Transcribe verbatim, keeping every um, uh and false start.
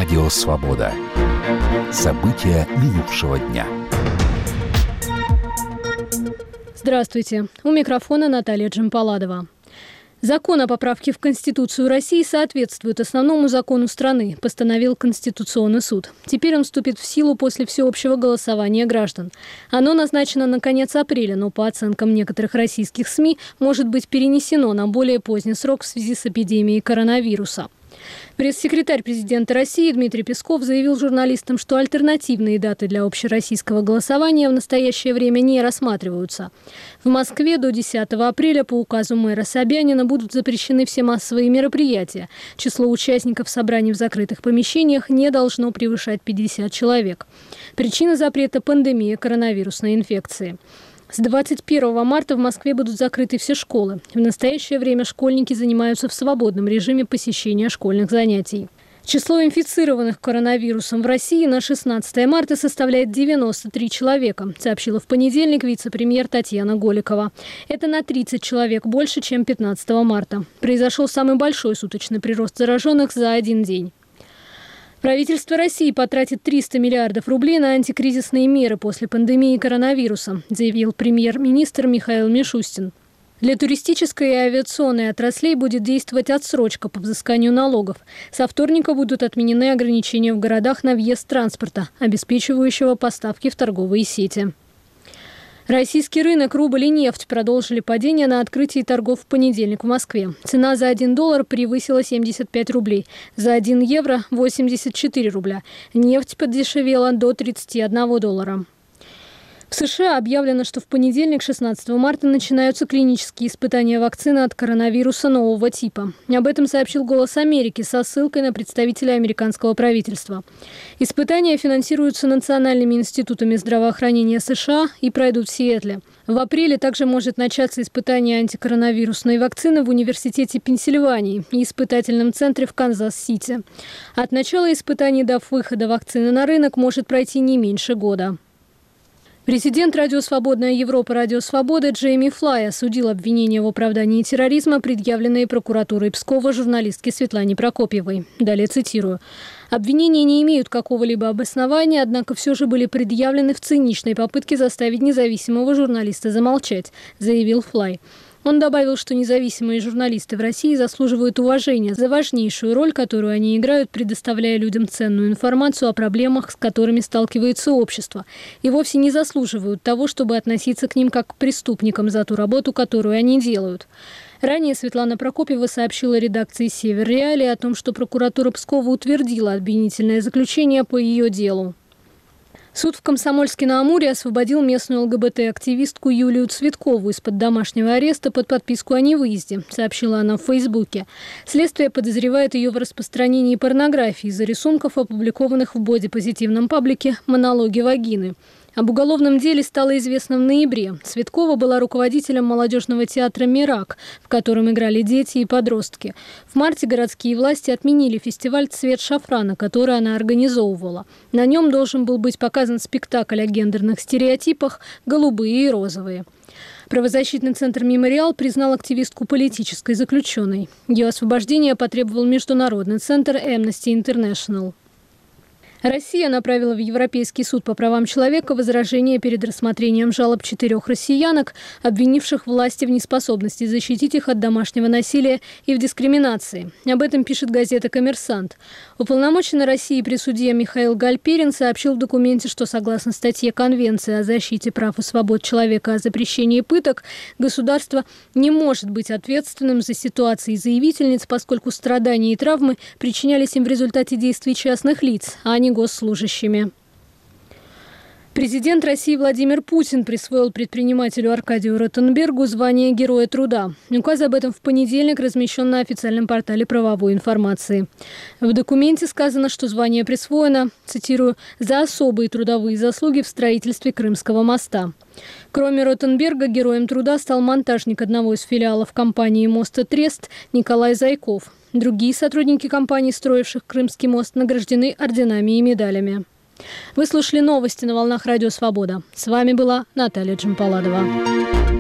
Радио «Свобода». События минувшего дня. Здравствуйте. У микрофона Наталья Джампаладова. Закон о поправке в Конституцию России соответствует основному закону страны, постановил Конституционный суд. Теперь он вступит в силу после всеобщего голосования граждан. Оно назначено на конец апреля, но по оценкам некоторых российских СМИ может быть перенесено на более поздний срок в связи с эпидемией коронавируса. Пресс-секретарь президента России Дмитрий Песков заявил журналистам, что альтернативные даты для общероссийского голосования в настоящее время не рассматриваются. В Москве до десятого апреля по указу мэра Собянина будут запрещены все массовые мероприятия. Число участников собраний в закрытых помещениях не должно превышать пятьдесят человек. Причина запрета – пандемия коронавирусной инфекции. С двадцать первого марта в Москве будут закрыты все школы. В настоящее время школьники занимаются в свободном режиме посещения школьных занятий. Число инфицированных коронавирусом в России на шестнадцатое марта составляет девяносто три человека, сообщила в понедельник вице-премьер Татьяна Голикова. Это на тридцать человек больше, чем пятнадцатого марта. Произошел самый большой суточный прирост зараженных за один день. Правительство России потратит триста миллиардов рублей на антикризисные меры после пандемии коронавируса, заявил премьер-министр Михаил Мишустин. Для туристической и авиационной отраслей будет действовать отсрочка по взысканию налогов. Со вторника будут отменены ограничения в городах на въезд транспорта, обеспечивающего поставки в торговые сети. Российский рынок, рубль и нефть продолжили падение на открытии торгов в понедельник в Москве. Цена за один доллар превысила семьдесят пять рублей, за один евро – восемьдесят четыре рубля. Нефть подешевела до тридцати одного доллара. В США объявлено, что в понедельник, шестнадцатого марта, начинаются клинические испытания вакцины от коронавируса нового типа. Об этом сообщил «Голос Америки» со ссылкой на представителя американского правительства. Испытания финансируются национальными институтами здравоохранения США и пройдут в Сиэтле. В апреле также может начаться испытание антикоронавирусной вакцины в Университете Пенсильвании и испытательном центре в Канзас-Сити. От начала испытаний до выхода вакцины на рынок может пройти не меньше года. Президент Радио «Свободная Европа» Радио Свобода Джейми Флай осудил обвинения в оправдании терроризма, предъявленные прокуратурой Пскова журналистке Светлане Прокопьевой. Далее цитирую. «Обвинения не имеют какого-либо обоснования, однако все же были предъявлены в циничной попытке заставить независимого журналиста замолчать», заявил Флай. Он добавил, что независимые журналисты в России заслуживают уважения за важнейшую роль, которую они играют, предоставляя людям ценную информацию о проблемах, с которыми сталкивается общество, и вовсе не заслуживают того, чтобы относиться к ним как к преступникам за ту работу, которую они делают. Ранее Светлана Прокопьева сообщила редакции «Север Реалии» о том, что прокуратура Пскова утвердила обвинительное заключение по ее делу. Суд в Комсомольске-на-Амуре освободил местную ЛГБТ-активистку Юлию Цветкову из-под домашнего ареста под подписку о невыезде, сообщила она в Фейсбуке. Следствие подозревает ее в распространении порнографии из-за рисунков, опубликованных в бодипозитивном паблике «Монологи вагины». Об уголовном деле стало известно в ноябре. Цветкова была руководителем молодежного театра «Мирак», в котором играли дети и подростки. В марте городские власти отменили фестиваль «Цвет шафрана», который она организовывала. На нем должен был быть показан спектакль о гендерных стереотипах «Голубые и розовые». Правозащитный центр «Мемориал» признал активистку политической заключенной. Ее освобождение потребовал международный центр Amnesty International. Россия направила в Европейский суд по правам человека возражение перед рассмотрением жалоб четырех россиянок, обвинивших власти в неспособности защитить их от домашнего насилия и в дискриминации. Об этом пишет газета «Коммерсант». Уполномоченный России при суде Михаил Гальперин сообщил в документе, что согласно статье Конвенции о защите прав и свобод человека о запрещении пыток, государство не может быть ответственным за ситуации заявительниц, поскольку страдания и травмы причинялись им в результате действий частных лиц, а не госслужащими. Президент России Владимир Путин присвоил предпринимателю Аркадию Ротенбергу звание Героя труда. Указ об этом в понедельник размещен на официальном портале правовой информации. В документе сказано, что звание присвоено, цитирую, «за особые трудовые заслуги в строительстве Крымского моста». Кроме Ротенберга, Героем труда стал монтажник одного из филиалов компании «Мостотрест» Николай Зайков. Другие сотрудники компаний, строивших Крымский мост, награждены орденами и медалями. Вы слушали новости на волнах Радио Свобода. С вами была Наталья Джампаладова.